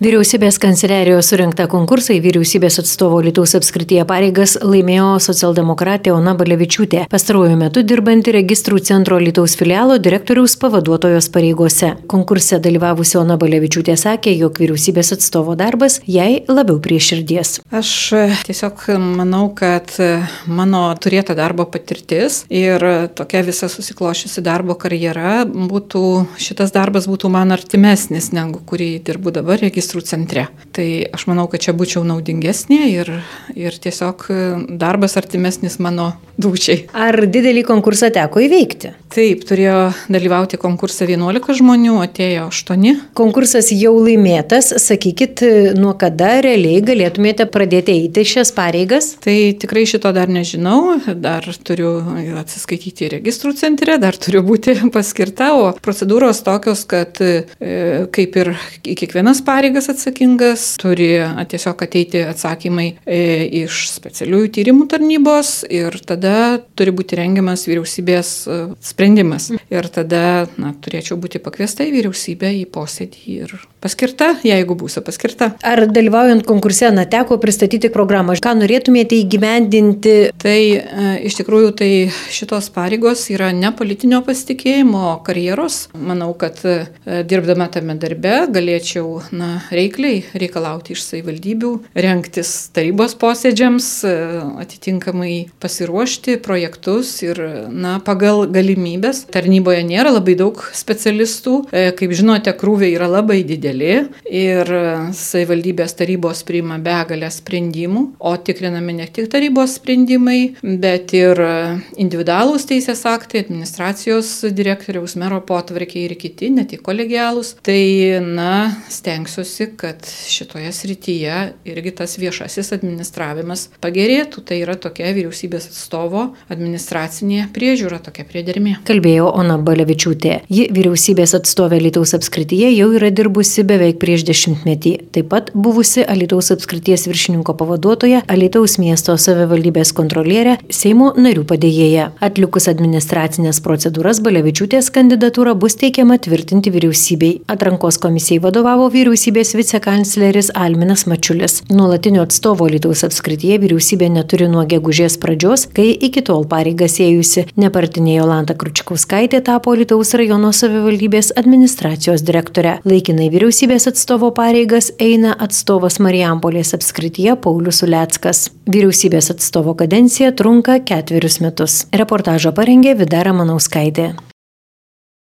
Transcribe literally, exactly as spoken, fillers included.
Vyriausybės kanceliarijos surinkta konkursai vyriausybės atstovo Alytaus apskrityje pareigas laimėjo socialdemokratė Ona Balevičiūtė, pastaruoju metu dirbanti registrų centro Alytaus filialo direktoriaus pavaduotojos pareigose. Konkurse dalyvavusi Ona Balevičiūtė sakė, jog vyriausybės atstovo darbas jai labiau prie širdies. Aš tiesiog manau, kad mano turėta darbo patirtis ir tokia visa susiklošiusi darbo karjera būtų, šitas darbas būtų man artimesnis negu kurį dirbu dabar registrų centre. Tai aš manau, kad čia būčiau naudingesnė ir, ir tiesiog darbas artimesnis mano dūčiai. Ar didelį konkursą teko įveikti? Taip, turėjo dalyvauti konkursą vienuolika žmonių, atėjo aštuoni. Konkursas jau laimėtas, sakykit, nuo kada realiai galėtumėte pradėti eiti šias pareigas? Tai tikrai šito dar nežinau, dar turiu atsiskaityti registrų centre, dar turiu būti paskirta, o procedūros tokios, kad e, kaip ir į kiekvienas pareigas atsakingas, turi tiesiog ateiti atsakymai e, iš specialiųjų tyrimų tarnybos ir tada turi būti rengiamas vyriausybės e, sprendimas. Ir tada na, turėčiau būti pakviesta į vyriausybę į posėdį ir paskirta, jeigu būsiu paskirta. Ar dalyvaujant konkurse, na, teko pristatyti programą? Ką norėtumėte įgyvendinti? Tai e, iš tikrųjų tai šitos pareigos yra ne politinio pasitikėjimo, karjeros. Manau, kad e, dirbdama tame darbe galėčiau na, reikliai reikalauti iš savivaldybių, rengtis tarybos posėdžiams, atitinkamai pasiruošti projektus ir na, pagal galimybės. Tarnyboje nėra labai daug specialistų, kaip žinote, krūviai yra labai dideli ir savivaldybės tarybos priima begalę sprendimų, o tikrinami ne tik tarybos sprendimai, bet ir individualūs teisės aktai, administracijos direktoriaus, mero potvarkiai ir kiti, ne tik kolegialūs. Tai na, stengsiuosi, kad šitoje srityje irgi tas viešasis administravimas pagerėtų. Tai yra tokia vyriausybės atstovo administracinė priežiūra, tokia priedermė. Kalbėjo Ona Balevičiūtė. Ji vyriausybės atstovė Alytaus apskrityje jau yra dirbusi beveik prieš dešimtmetį. Taip pat buvusi Alytaus apskrities viršininko pavaduotoja, Alytaus miesto savivaldybės kontrolierė, Seimo narių padėjėja. Atlikus administracinės procedūras, Balevičiūtės kandidatūra bus teikiama tvirtinti vyriausybei. Atrankos komisijai vadovavo vyriausybės vicekancleris Alminas Mačiulis. Nuolatinio atstovo Alytaus apskrityje vyriausybė neturi nuo gegužės pradžios, kai iki tol pareigas ėjusi nepartinė Jolanta Kručkauskaitė tapo Alytaus rajono savivaldybės administracijos direktorė. Laikinai vyriausybės atstovo pareigas eina atstovas Marijampolės apskrityje Paulius Uleckas. Vyriausybės atstovo kadencija trunka ketverius metus. Reportažą parengė Vida Ramanauskaitė.